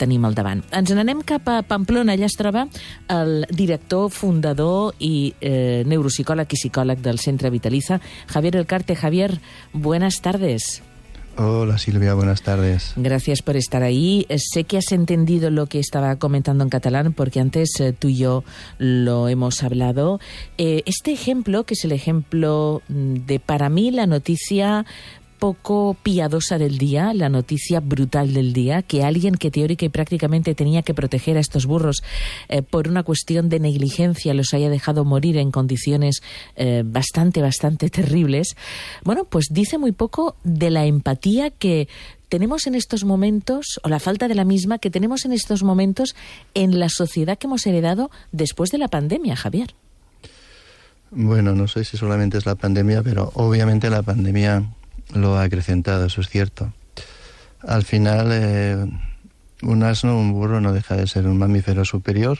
tenim al davant. Ens n'anem cap a Pamplona. Allà es troba el director, fundador i neuropsicòleg i psicòleg del Centre Vitaliza, Javier Elcarte. Javier, buenas tardes. Hola Silvia, buenas tardes. Gracias por estar ahí. Sé que has entendido lo que estaba comentando en catalán porque antes tú y yo lo hemos hablado. Este ejemplo, que es el ejemplo de, para mí, la noticia poco piadosa del día, la noticia brutal del día, que alguien que teórica y prácticamente tenía que proteger a estos burros por una cuestión de negligencia los haya dejado morir en condiciones bastante terribles, bueno, pues dice muy poco de la empatía que tenemos en estos momentos, o la falta de la misma que tenemos en estos momentos en la sociedad que hemos heredado después de la pandemia, Javier. Bueno, no sé si solamente es la pandemia, pero obviamente la pandemia lo ha acrecentado, eso es cierto. Al final, un asno, un burro, no deja de ser un mamífero superior,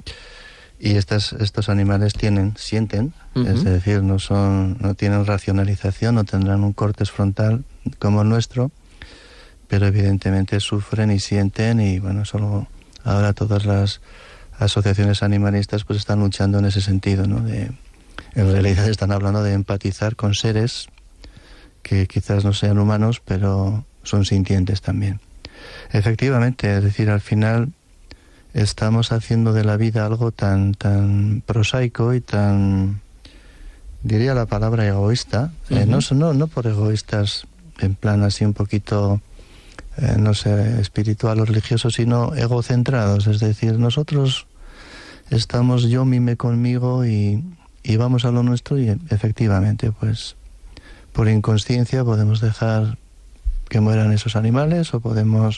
y estos animales sienten, es decir, no tienen racionalización, no tendrán un córtex frontal como el nuestro, pero evidentemente sufren y sienten, y bueno, solo ahora todas las asociaciones animalistas pues están luchando en ese sentido, ¿no? En realidad están hablando de empatizar con seres que quizás no sean humanos, pero son sintientes también. Efectivamente, es decir, al final estamos haciendo de la vida algo tan prosaico y tan, diría la palabra, egoísta. No por egoístas en plan así un poquito, no sé, espiritual o religioso, sino egocentrados. Es decir, nosotros estamos yo, mime conmigo y vamos a lo nuestro, y efectivamente, pues por inconsciencia podemos dejar que mueran esos animales, o podemos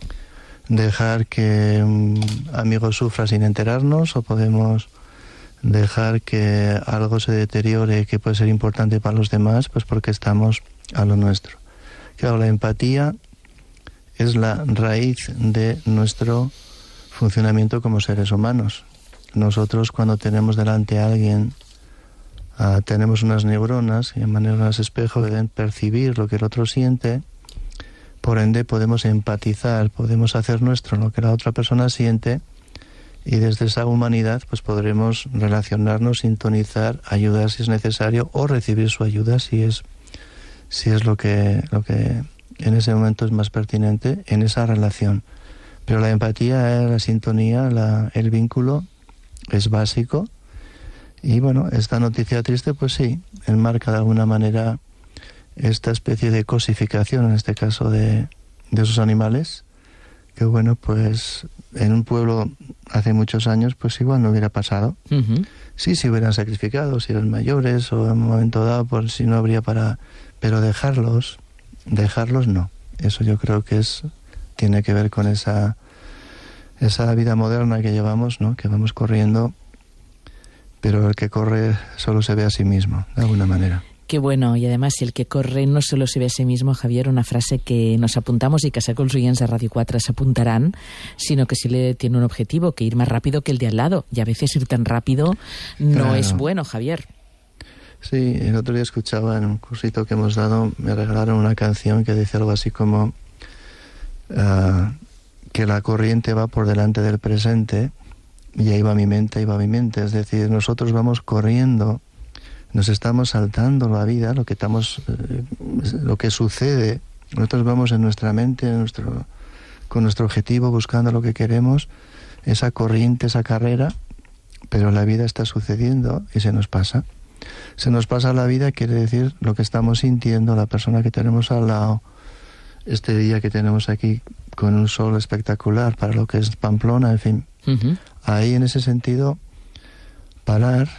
dejar que un amigo sufra sin enterarnos, o podemos dejar que algo se deteriore que puede ser importante para los demás, pues porque estamos a lo nuestro. Claro, la empatía es la raíz de nuestro funcionamiento como seres humanos. Nosotros, cuando tenemos delante a alguien, tenemos unas neuronas que, de manera de espejo, deben percibir lo que el otro siente. Por ende podemos empatizar, podemos hacer nuestro lo que la otra persona siente, y desde esa humanidad pues podremos relacionarnos, sintonizar, ayudar si es necesario, o recibir su ayuda si es lo que en ese momento es más pertinente en esa relación. Pero la empatía, la sintonía, el vínculo es básico. Y bueno, esta noticia triste, pues sí, enmarca de alguna manera esta especie de cosificación, en este caso de esos animales, que bueno, pues en un pueblo hace muchos años, pues igual no hubiera pasado. Sí, se hubieran sacrificado, si eran mayores, o en un momento dado, por si no habría para... Pero dejarlos no. Eso yo creo que tiene que ver con esa vida moderna que llevamos, ¿no? Que vamos corriendo, pero el que corre solo se ve a sí mismo, de alguna manera. Qué bueno, y además el que corre no solo se ve a sí mismo, Javier, una frase que nos apuntamos y que sé que los oyentes de Radio 4 se apuntarán, sino que sí le tiene un objetivo, que ir más rápido que el de al lado, y a veces ir tan rápido no es bueno, Javier. Sí, el otro día escuchaba en un cursito que hemos dado, me regalaron una canción que dice algo así como que la corriente va por delante del presente, y ahí va mi mente, es decir, nosotros vamos corriendo, nos estamos saltando la vida, lo que sucede, nosotros vamos en nuestra mente, con nuestro objetivo, buscando lo que queremos, esa corriente, esa carrera, pero la vida está sucediendo y se nos pasa. Se nos pasa la vida, quiere decir lo que estamos sintiendo, la persona que tenemos al lado, este día que tenemos aquí con un sol espectacular para lo que es Pamplona, en fin. Ahí, en ese sentido, parar,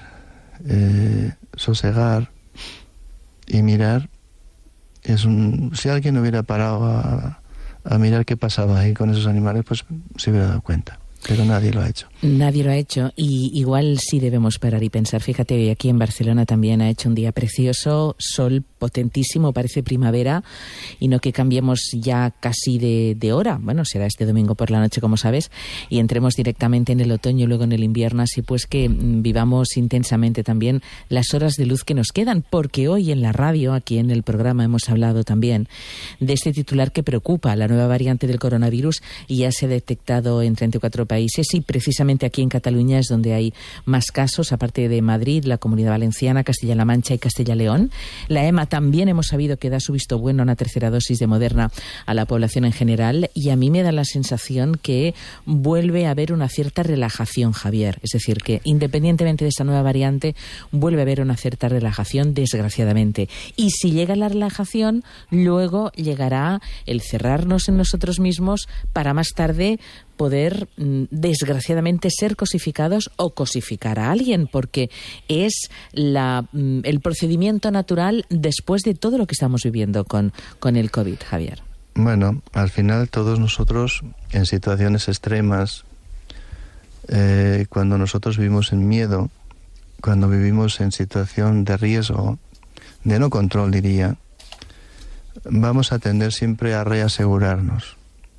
sosegar y mirar, si alguien hubiera parado a mirar qué pasaba ahí con esos animales, pues se hubiera dado cuenta. Pero nadie lo ha hecho. Nadie lo ha hecho, y igual sí debemos parar y pensar. Fíjate, hoy aquí en Barcelona también ha hecho un día precioso, sol potentísimo, parece primavera, y no que cambiemos ya casi de hora. Bueno, será este domingo por la noche, como sabes, y entremos directamente en el otoño y luego en el invierno, así pues que vivamos intensamente también las horas de luz que nos quedan, porque hoy en la radio, aquí en el programa, hemos hablado también de este titular que preocupa, la nueva variante del coronavirus, y ya se ha detectado en 34 países, y precisamente aquí en Cataluña es donde hay más casos, aparte de Madrid, la Comunidad Valenciana, Castilla-La Mancha y Castilla-León. La EMA también hemos sabido que da su visto bueno a una tercera dosis de Moderna a la población en general, y a mí me da la sensación que vuelve a haber una cierta relajación, Javier. Es decir, que independientemente de esta nueva variante, vuelve a haber una cierta relajación, desgraciadamente. Y si llega la relajación, luego llegará el cerrarnos en nosotros mismos para más tarde poder, desgraciadamente, ser cosificados o cosificar a alguien, porque es el procedimiento natural después de todo lo que estamos viviendo con el COVID, Javier. Bueno, al final todos nosotros, en situaciones extremas, cuando nosotros vivimos en miedo, cuando vivimos en situación de riesgo, de no control, diría, vamos a tender siempre a reasegurarnos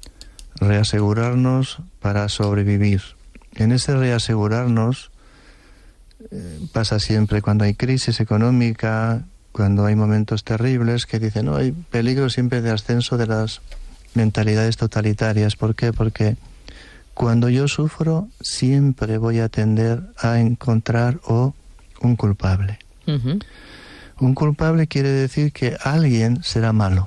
para sobrevivir. En ese reasegurarnos pasa siempre cuando hay crisis económica, cuando hay momentos terribles que dicen, no, hay peligro siempre de ascenso de las mentalidades totalitarias. ¿Por qué? Porque cuando yo sufro siempre voy a tender a encontrar un culpable. Uh-huh. Un culpable quiere decir que alguien será malo.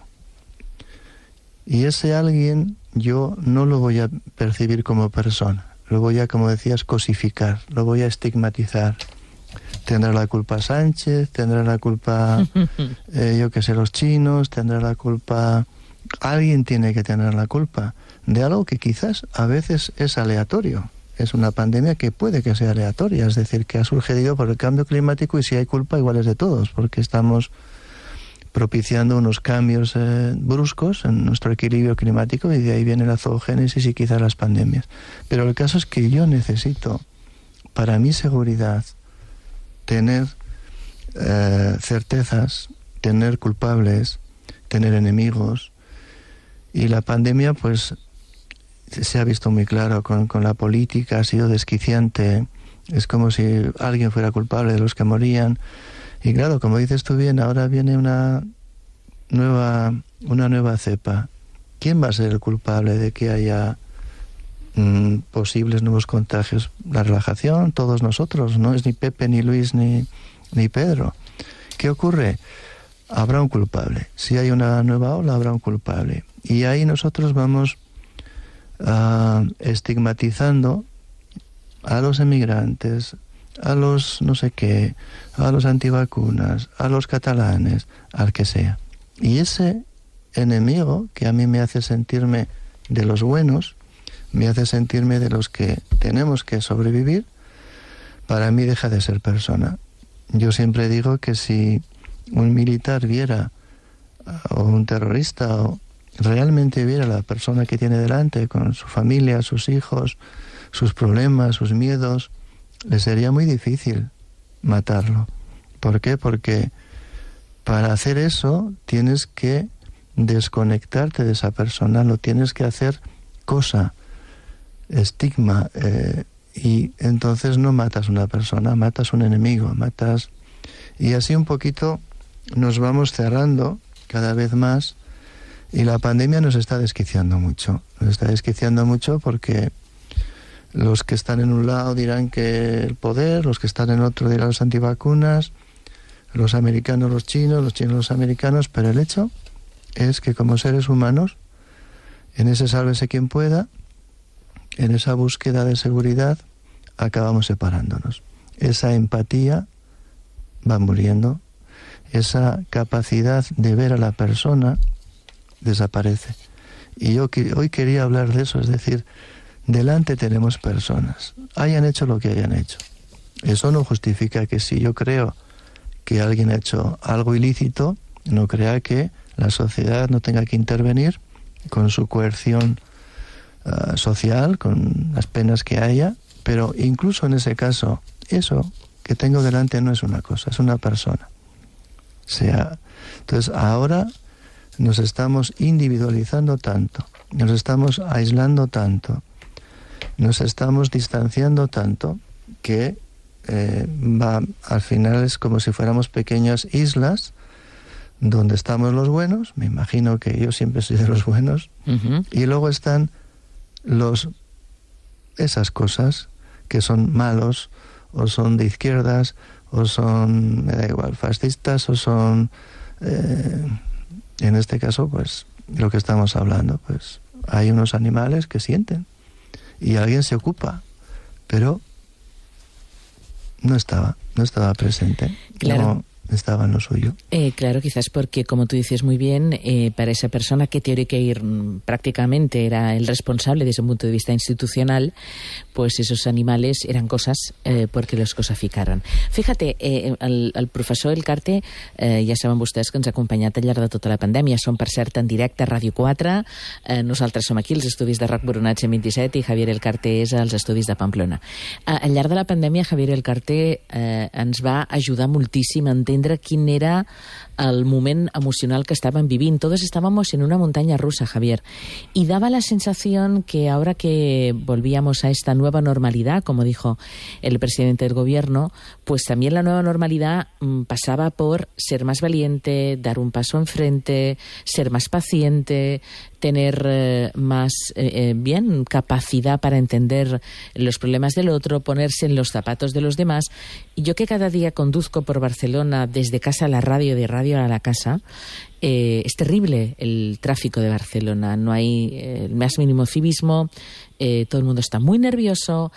Y ese alguien yo no lo voy a percibir como persona. Lo voy a, como decías, cosificar, lo voy a estigmatizar. Tendrá la culpa Sánchez, tendrá la culpa, yo qué sé, los chinos, tendrá la culpa... Alguien tiene que tener la culpa de algo que quizás a veces es aleatorio. Es una pandemia que puede que sea aleatoria, es decir, que ha surgido por el cambio climático, y si hay culpa igual es de todos, porque estamos propiciando unos cambios bruscos en nuestro equilibrio climático, y de ahí viene la zoogénesis y quizás las pandemias. Pero el caso es que yo necesito, para mi seguridad, tener certezas, tener culpables, tener enemigos. Y la pandemia, pues, se ha visto muy claro con la política, ha sido desquiciante. Es como si alguien fuera culpable de los que morían. Y claro, como dices tú bien, ahora viene una nueva cepa. ¿Quién va a ser el culpable de que haya posibles nuevos contagios? La relajación, todos nosotros, no es ni Pepe, ni Luis, ni Pedro. ¿Qué ocurre? Habrá un culpable. Si hay una nueva ola, habrá un culpable. Y ahí nosotros vamos estigmatizando a los emigrantes, a los no sé qué, a los antivacunas, a los catalanes, al que sea. Y ese enemigo que a mí me hace sentirme de los buenos, me hace sentirme de los que tenemos que sobrevivir, para mí deja de ser persona. Yo siempre digo que si un militar viera, o un terrorista, o realmente viera a la persona que tiene delante, con su familia, sus hijos, sus problemas, sus miedos, le sería muy difícil matarlo. ¿Por qué? Porque para hacer eso tienes que desconectarte de esa persona, lo tienes que hacer cosa, estigma, y entonces no matas una persona, matas un enemigo, matas... Y así un poquito nos vamos cerrando cada vez más, y la pandemia nos está desquiciando mucho. Nos está desquiciando mucho porque los que están en un lado dirán que el poder, los que están en otro dirán los antivacunas, los americanos los chinos los americanos, pero el hecho es que como seres humanos, en ese sálvese quien pueda, en esa búsqueda de seguridad, acabamos separándonos. Esa empatía va muriendo, esa capacidad de ver a la persona desaparece. Y yo hoy quería hablar de eso, es decir, delante tenemos personas, hayan hecho lo que hayan hecho. Eso no justifica que si yo creo que alguien ha hecho algo ilícito, no crea que la sociedad no tenga que intervenir con su coerción social, con las penas que haya, pero incluso en ese caso, eso que tengo delante no es una cosa, es una persona. Entonces ahora nos estamos individualizando tanto, nos estamos aislando tanto, nos estamos distanciando tanto que al final es como si fuéramos pequeñas islas donde estamos los buenos, me imagino que yo siempre soy de los buenos, y luego están esas cosas que son malos, o son de izquierdas, o son, me da igual, fascistas, o son, en este caso, pues, lo que estamos hablando, pues, hay unos animales que sienten, y alguien se ocupa, pero no estaba presente. Claro. No estaba en lo suyo. Claro, quizás porque, como tú dices muy bien, para esa persona que teórica y prácticamente era el responsable desde un punto de vista institucional, pues esos animales eran cosas porque los cosificaran. Fíjate, el professor El Carte, ja saben vostès que ens ha acompanyat al llarg de tota la pandèmia. Som, per cert, en directe a Ràdio 4. Nosaltres som aquí, els estudis de RAC Boronat 127, i Javier El Carte és als estudis de Pamplona. Al llarg de la pandèmia, Javier El Carte ens va ajudar moltíssim a entendre quin era el moment emocional que estaban viviendo. Todos estábamos en una montaña rusa, Javier, y daba la sensación que ahora que volvíamos a esta nueva normalidad, como dijo el presidente del gobierno, pues también la nueva normalidad pasaba por ser más valiente, dar un paso enfrente, ser más paciente, tener más capacidad para entender los problemas del otro, ponerse en los zapatos de los demás. Y yo, que cada día conduzco por Barcelona desde casa a la radio, de radio a la casa, es terrible el tráfico de Barcelona. No hay el más mínimo civismo, todo el mundo está muy nervioso,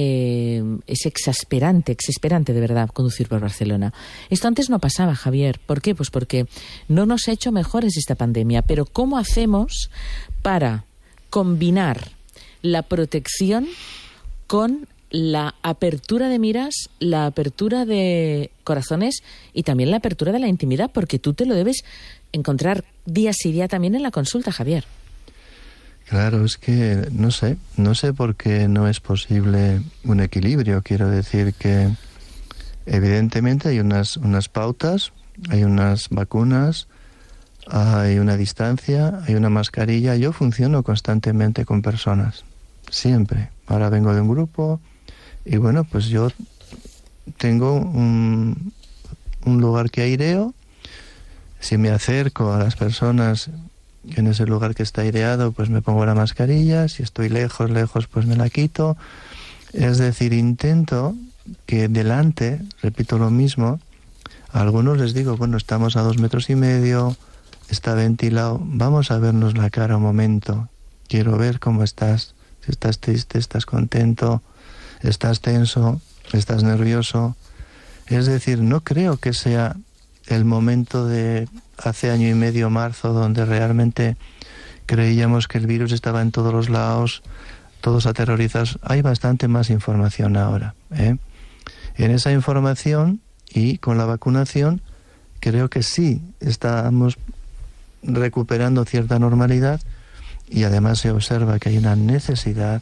es exasperante de verdad conducir por Barcelona. Esto antes no pasaba, Javier. ¿Por qué? Pues porque no nos ha hecho mejores esta pandemia. Pero ¿cómo hacemos para combinar la protección con la apertura de miras, la apertura de corazones y también la apertura de la intimidad? Porque tú te lo debes encontrar día sí día también en la consulta, Javier. Claro, es que no sé por qué no es posible un equilibrio. Quiero decir que evidentemente hay unas pautas, hay unas vacunas, hay una distancia, hay una mascarilla. Yo funciono constantemente con personas, siempre. Ahora vengo de un grupo y bueno, pues yo tengo un lugar que aireo. Si me acerco a las personas en ese lugar que está aireado, pues me pongo la mascarilla. Si estoy lejos, pues me la quito. Es decir, intento que delante, repito lo mismo, a algunos les digo, bueno, estamos a 2,5 metros, está ventilado, vamos a vernos la cara un momento. Quiero ver cómo estás, si estás triste, estás contento, estás tenso, estás nervioso. Es decir, no creo que sea el momento de hace 1 año y medio, marzo, donde realmente creíamos que el virus estaba en todos los lados, todos aterrorizados. Hay bastante más información ahora, ¿eh? En esa información y con la vacunación creo que sí estamos recuperando cierta normalidad, y además se observa que hay una necesidad.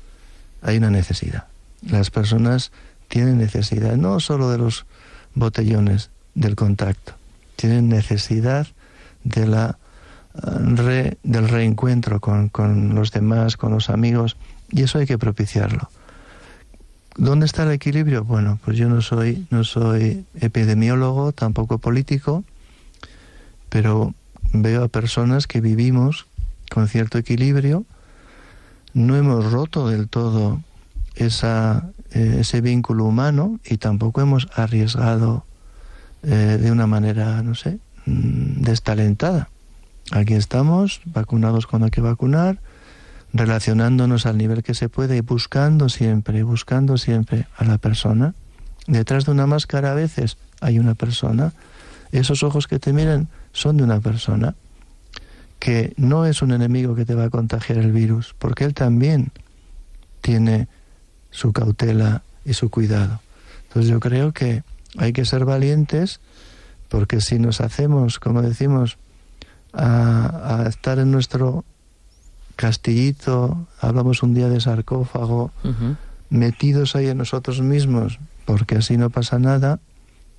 Las personas tienen necesidad no solo de los botellones, del contacto, tienen necesidad de del reencuentro con los demás, con los amigos, y eso hay que propiciarlo. ¿Dónde está el equilibrio? Bueno, pues yo no soy epidemiólogo, tampoco político, pero veo a personas que vivimos con cierto equilibrio. No hemos roto del todo ese vínculo humano y tampoco hemos arriesgado de una manera, no sé, destalentada. Aquí estamos, vacunados cuando hay que vacunar, relacionándonos al nivel que se puede y buscando siempre a la persona. Detrás de una máscara a veces hay una persona. Esos ojos que te miran son de una persona que no es un enemigo que te va a contagiar el virus, porque él también tiene su cautela y su cuidado. Entonces yo creo que hay que ser valientes, porque si nos hacemos, como decimos, a estar en nuestro castillito, hablamos un día de sarcófago, metidos ahí en nosotros mismos, porque así no pasa nada,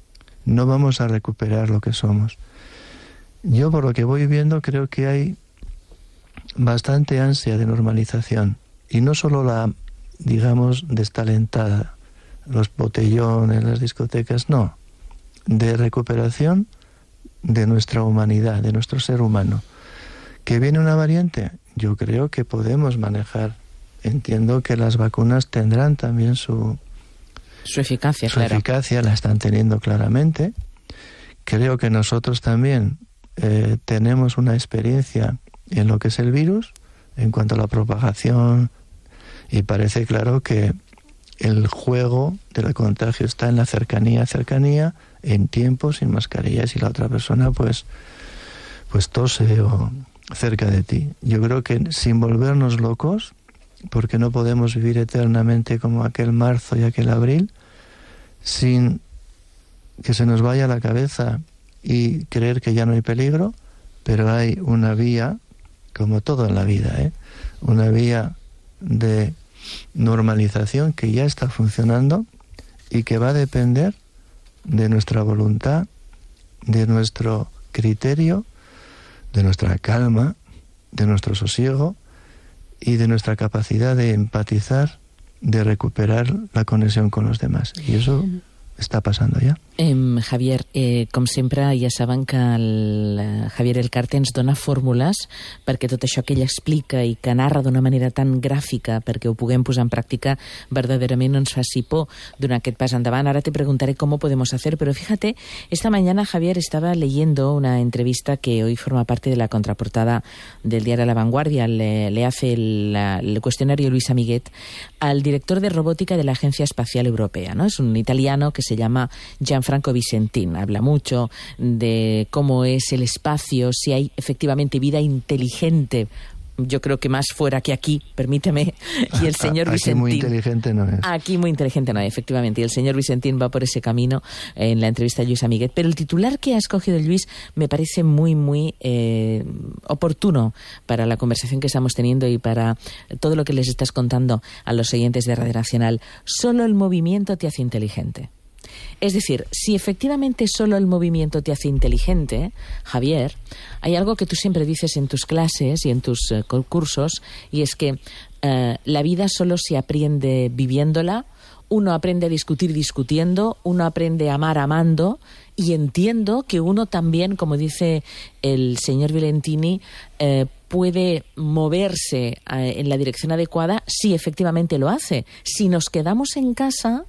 no vamos a recuperar lo que somos. Yo, por lo que voy viendo, creo que hay bastante ansia de normalización, y no solo la, digamos, destalentada, los botellones, las discotecas, no, de recuperación de nuestra humanidad, de nuestro ser humano. ¿Que viene una variante? Yo creo que podemos manejar. Entiendo que las vacunas tendrán también su eficacia, su eficacia, la están teniendo claramente. Creo que nosotros también tenemos una experiencia en lo que es el virus, en cuanto a la propagación, y parece claro que el juego del contagio está en la cercanía, en tiempo, sin mascarilla, si la otra persona pues tose o cerca de ti. Yo creo que sin volvernos locos, porque no podemos vivir eternamente como aquel marzo y aquel abril, sin que se nos vaya la cabeza y creer que ya no hay peligro, pero hay una vía, como todo en la vida, una vía de normalización que ya está funcionando y que va a depender de nuestra voluntad, de nuestro criterio, de nuestra calma, de nuestro sosiego y de nuestra capacidad de empatizar, de recuperar la conexión con los demás. Y eso està passant ja. Javier, com sempre, ja saben que el Javier Elcarte ens dona fórmules perquè tot això que ell explica i que narra d'una manera tan gràfica perquè ho puguem posar en pràctica verdaderament no ens faci por donar aquest pas endavant. Ahora te preguntaré cómo podemos hacer, pero fíjate, esta mañana Javier estaba leyendo una entrevista que hoy forma parte de la contraportada del diario La Vanguardia, le hace el cuestionario Luis Amiguet al director de robótica de la Agencia Espacial Europea, ¿no? Es un italiano que se llama Gianfranco Visentin. Habla mucho de cómo es el espacio, si hay efectivamente vida inteligente. Yo creo que más fuera que aquí, permíteme. Y el señor Visentin... Aquí muy inteligente no es. Aquí muy inteligente no es, efectivamente. Y el señor Visentin va por ese camino en la entrevista a Luis Amiguet. Pero el titular que ha escogido Luis me parece muy, muy oportuno para la conversación que estamos teniendo y para todo lo que les estás contando a los oyentes de Radio Nacional. Solo el movimiento te hace inteligente. Es decir, si efectivamente solo el movimiento te hace inteligente, Javier, hay algo que tú siempre dices en tus clases y en tus cursos, y es que la vida solo se aprende viviéndola, uno aprende a discutir discutiendo, uno aprende a amar amando, y entiendo que uno también, como dice el señor Valentini, puede moverse en la dirección adecuada si efectivamente lo hace. Si nos quedamos en casa...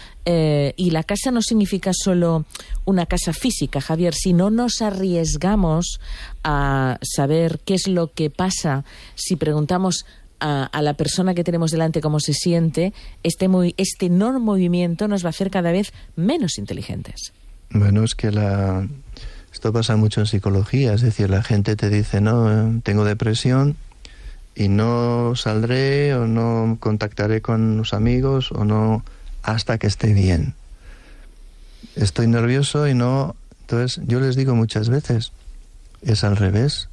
y la casa no significa solo una casa física, Javier, si no nos arriesgamos a saber qué es lo que pasa si preguntamos a la persona que tenemos delante cómo se siente, este no movimiento nos va a hacer cada vez menos inteligentes. Bueno, es que esto pasa mucho en psicología, es decir, la gente te dice, no, tengo depresión y no saldré o no contactaré con los amigos o no... hasta que esté bien. Estoy nervioso y no... Entonces, yo les digo muchas veces, es al revés.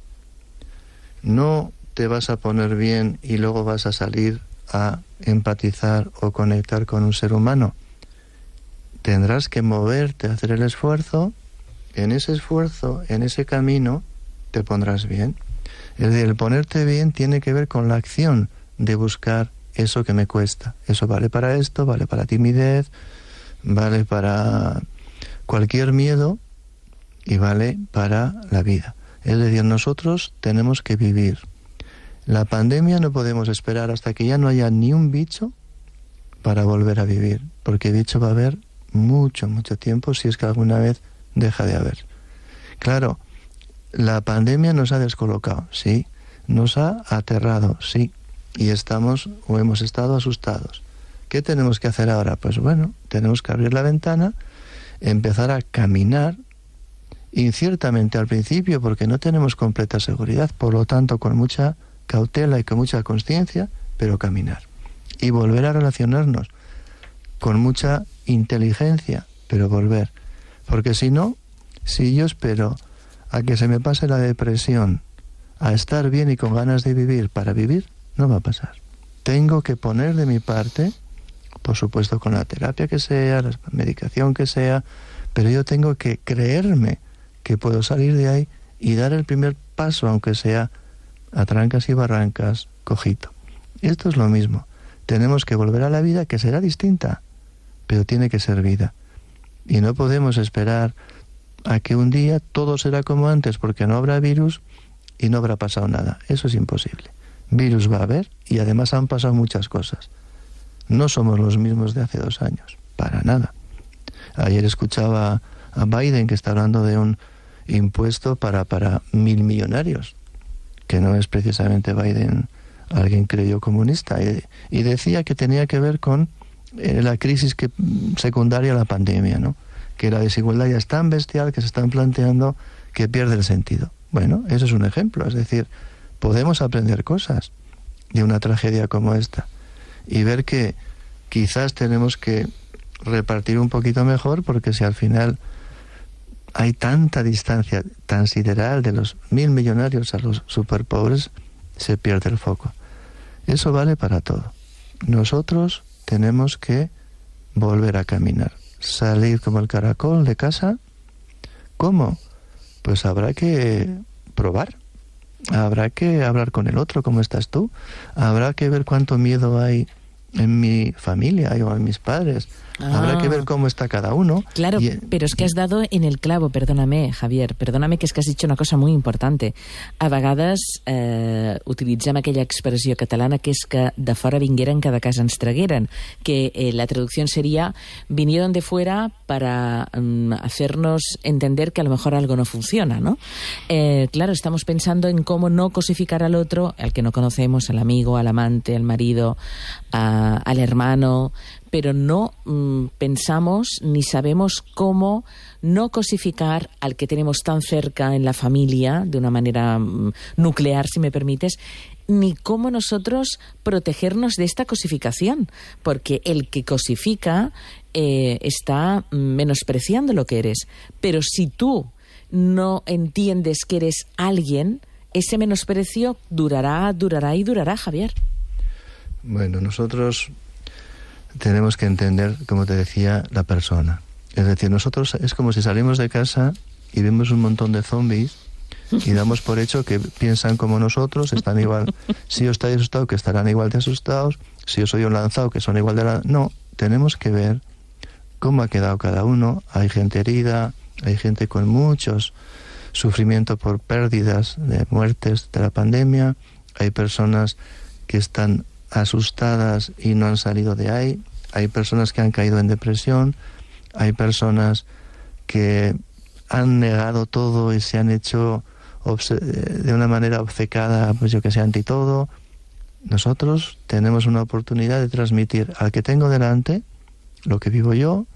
No te vas a poner bien y luego vas a salir a empatizar o conectar con un ser humano. Tendrás que moverte, hacer el esfuerzo. En ese esfuerzo, en ese camino, te pondrás bien. Es decir, el ponerte bien tiene que ver con la acción de buscar eso que me cuesta. Eso vale para esto, vale para timidez, vale para cualquier miedo y vale para la vida. Es decir, nosotros tenemos que vivir. La pandemia no podemos esperar hasta que ya no haya ni un bicho para volver a vivir, porque bicho va a haber mucho, mucho tiempo si es que alguna vez deja de haber. Claro, la pandemia nos ha descolocado, sí, nos ha aterrado, sí, y estamos o hemos estado asustados. ¿Qué tenemos que hacer ahora? Pues bueno, tenemos que abrir la ventana, empezar a caminar, inciertamente al principio porque no tenemos completa seguridad, por lo tanto con mucha cautela y con mucha conciencia, pero caminar. Y volver a relacionarnos con mucha inteligencia, pero volver. Porque si no, si yo espero a que se me pase la depresión, a estar bien y con ganas de vivir para vivir, no va a pasar. Tengo que poner de mi parte por supuesto con la terapia que sea, la medicación que sea, pero yo tengo que creerme que puedo salir de ahí y dar el primer paso, aunque sea a trancas y barrancas, cojito. Esto es lo mismo. Tenemos que volver a la vida, que será distinta, pero tiene que ser vida. Y no podemos esperar a que un día todo será como antes, porque no habrá virus y no habrá pasado nada. Eso es imposible. Virus va a haber y además han pasado muchas cosas. No somos los mismos de hace 2 años, para nada. Ayer escuchaba a Biden que está hablando de un impuesto para 1.000 millonarios, que no es precisamente Biden alguien creyó comunista, y decía que tenía que ver con la crisis secundaria a la pandemia, ¿no? Que la desigualdad ya es tan bestial que se están planteando que pierde el sentido. Bueno, eso es un ejemplo, es decir, podemos aprender cosas de una tragedia como esta y ver que quizás tenemos que repartir un poquito mejor, porque si al final hay tanta distancia tan sideral de los 1.000 millonarios a los superpobres, se pierde el foco. Eso vale para todo. Nosotros tenemos que volver a caminar, salir como el caracol de casa. ¿Cómo? Pues habrá que probar, habrá que hablar con el otro, ¿cómo estás tú? Habrá que ver cuánto miedo hay en mi familia o en mis padres. Habrá que ver cómo está cada uno. Claro, però és que has dado en el clavo, perdóname, Javier, perdóname, que és que has dit una cosa muy importante. A vegades utilitzem aquella expressió catalana que és que de fora vingueren, que de casa ens tragueren, que la traducción sería vinieron de fuera para hacernos entender que a lo mejor algo no funciona, ¿no? Claro, estamos pensando en cómo no cosificar al otro, al que no conocemos, al amigo, al amante, al marido, al hermano, pero no pensamos ni sabemos cómo no cosificar al que tenemos tan cerca en la familia, de una manera nuclear, si me permites, ni cómo nosotros protegernos de esta cosificación, porque el que cosifica está menospreciando lo que eres. Pero si tú no entiendes que eres alguien, ese menosprecio durará, Javier. Bueno, nosotros tenemos que entender, como te decía, la persona. Es decir, nosotros es como si salimos de casa y vemos un montón de zombies y damos por hecho que piensan como nosotros, están igual. Si yo estoy asustado, que estarán igual de asustados. Si yo soy un lanzado, que son igual de lanzados. No, tenemos que ver cómo ha quedado cada uno. Hay gente herida, hay gente con muchos sufrimiento por pérdidas, de muertes de la pandemia. Hay personas que están asustadas y no han salido de ahí. Hay personas que han caído en depresión. Hay personas que han negado todo y se han hecho de una manera obcecada, pues yo que sé, anti todo. Nosotros tenemos una oportunidad de transmitir al que tengo delante lo que vivo yo,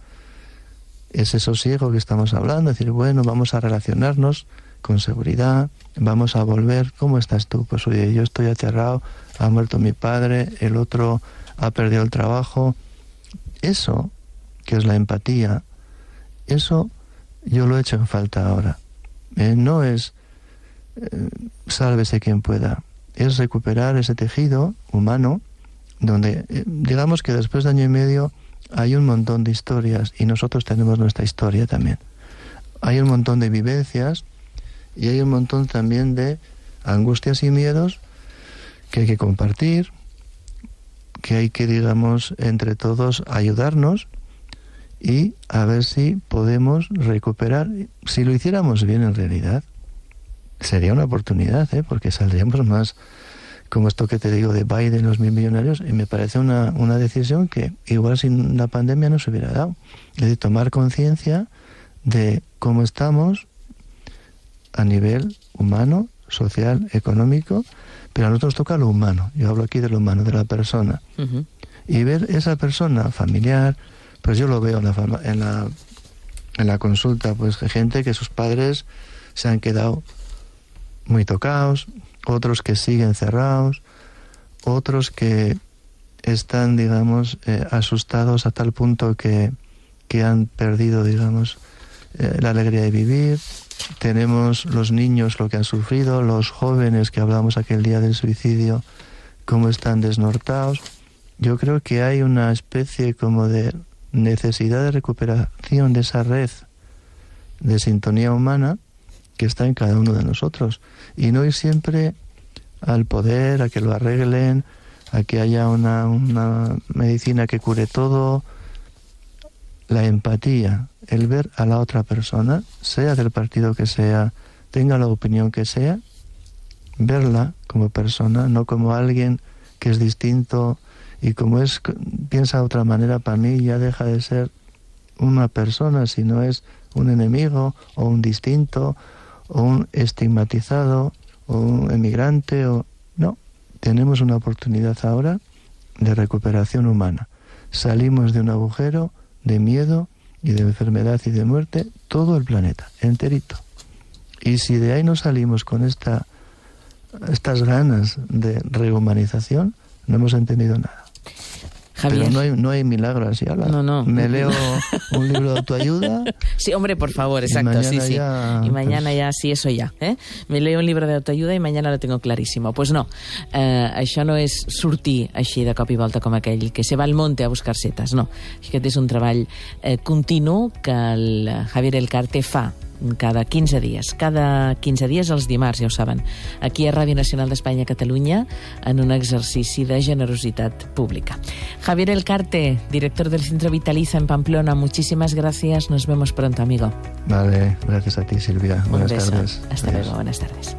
ese sosiego que estamos hablando, decir, bueno, vamos a relacionarnos con seguridad, vamos a volver. ¿Cómo estás tú? Pues oye, yo estoy aterrado, ha muerto mi padre, el otro ha perdido el trabajo. Eso, que es la empatía, eso yo lo he hecho en falta ahora. No es sálvese quien pueda, es recuperar ese tejido humano donde, digamos que después de 1 año y medio hay un montón de historias y nosotros tenemos nuestra historia también. Hay un montón de vivencias y hay un montón también de angustias y miedos que hay que compartir, que hay que, digamos, entre todos ayudarnos y a ver si podemos recuperar. Si lo hiciéramos bien, en realidad sería una oportunidad, porque saldríamos más, como esto que te digo de Biden, los 1.000 millonarios, y me parece una decisión que igual sin la pandemia no se hubiera dado. Es decir, tomar conciencia de cómo estamos a nivel humano, social, económico, pero a nosotros toca lo humano. Yo hablo aquí de lo humano, de la persona. Uh-huh. Y ver esa persona familiar, pues yo lo veo en la consulta, pues gente que sus padres se han quedado muy tocados, otros que siguen cerrados, otros que están, digamos, asustados a tal punto que han perdido, digamos, la alegría de vivir. Tenemos los niños, lo que han sufrido, los jóvenes que hablamos aquel día del suicidio, cómo están desnortados. yo creo que hay una especie como de necesidad de recuperación de esa red de sintonía humana que está en cada uno de nosotros, y no ir siempre al poder, a que lo arreglen, a que haya una medicina que cure todo. La empatía, el ver a la otra persona, sea del partido que sea, tenga la opinión que sea, verla como persona, no como alguien que es distinto, y como piensa de otra manera, para mí ya deja de ser una persona, sino es un enemigo o un distinto o un estigmatizado o un emigrante. No, tenemos una oportunidad ahora de recuperación humana. Salimos de un agujero de miedo y de enfermedad y de muerte, todo el planeta, enterito. Y si de ahí no salimos con estas ganas de rehumanización, no hemos entendido nada. Javier. Pero no hay milagro así. No. Me leo un libro de autoayuda. Sí, hombre, por favor, exacto. Sí. Y mañana ya, sí, eso ya. Me leo un llibre d'autoajuda i mañana lo tengo clarísimo. Pues no, això no és sortir així de cop i volta com aquell que se va al monte a buscar setes, no. Aquest és un treball continu que el Javier Elcarte fa cada 15 dies. Cada 15 dies els dimarts, ja ho saben, aquí a Ràdio Nacional d'Espanya Catalunya, en un exercici de generositat pública. Javier Elcarte, director del Centro Vitaliza en Pamplona, muchísimas gracias. Nos vemos pronto, amigo. Vale, gracias a ti, Silvia. Buenas tardes. Hasta luego, buenas tardes.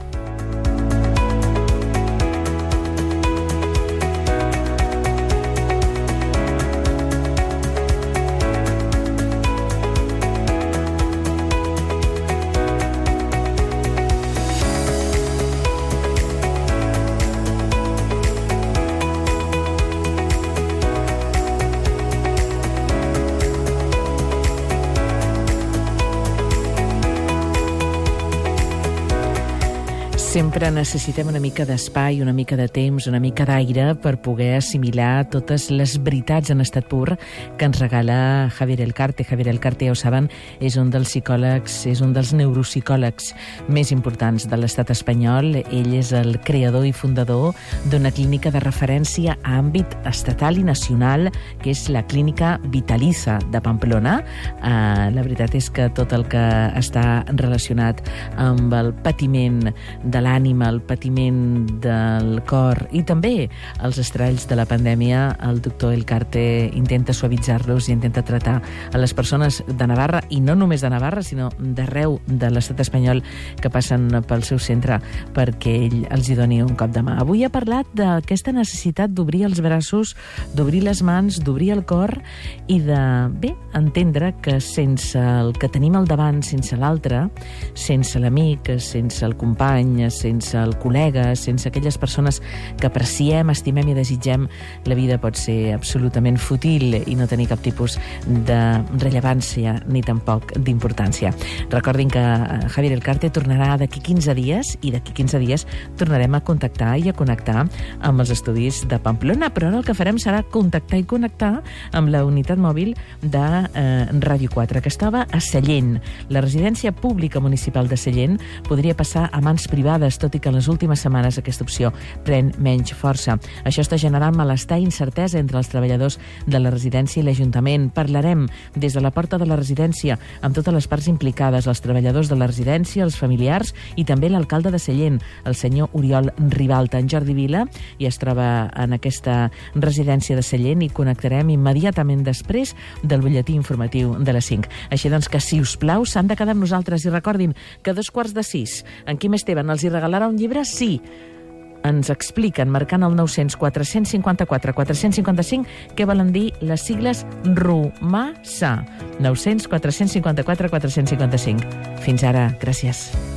Sempre necessitem una mica d'espai, una mica de temps, una mica d'aire per poder assimilar totes les veritats en estat pur que ens regala Javier Elcarte. Javier Elcarte, ja ho saben, és un dels psicòlegs, és un dels neuropsicòlegs més importants de l'estat espanyol. Ell és el creador i fundador d'una clínica de referència a àmbit estatal i nacional, que és la Clínica Vitaliza de Pamplona. La veritat és que tot el que està relacionat amb el patiment de l'ànima, el patiment del cor i també els estralls de la pandèmia, el doctor Elcarte intenta suavitzar-los i intenta tratar a les persones de Navarra, i no només de Navarra, sinó d'arreu de l'estat espanyol que passen pel seu centre perquè ell els hi doni un cop de mà. Avui ha parlat d'aquesta necessitat d'obrir els braços, d'obrir les mans, d'obrir el cor i de, bé, entendre que sense el que tenim al davant, sense l'altre, sense l'amic, sense el company, sense el col·lega, sense aquelles persones que apreciem, estimem i desitgem, la vida pot ser absolutament fútil i no tenir cap tipus de rellevància ni tampoc d'importància. Recordin que Javier Elcarte tornarà d'aquí 15 dies i d'aquí 15 dies tornarem a contactar i a connectar amb els estudis de Pamplona, però ara el que farem serà contactar i connectar amb la unitat mòbil de Ràdio 4, que estava a Sallent. La residència pública municipal de Sallent podria passar a mans privades, tot i que en les últimes setmanes aquesta opció pren menys força. Això està generant malestar i incertesa entre els treballadors de la residència i l'Ajuntament. Parlarem des de la porta de la residència amb totes les parts implicades, els treballadors de la residència, els familiars i també l'alcalde de Sallent, el senyor Oriol Ribalta. En Jordi Vila ja es troba en aquesta residència de Sallent i connectarem immediatament després del butlletí informatiu de les 5. Així doncs que, si us plau, s'han de quedar amb nosaltres i recordin que a 2:45 en Quim Esteban els hi regalarà un llibre, sí. Ens expliquen, marcant el 900 454 455, què volen dir les sigles RUMASA. 900 454 455. Fins ara, gràcies.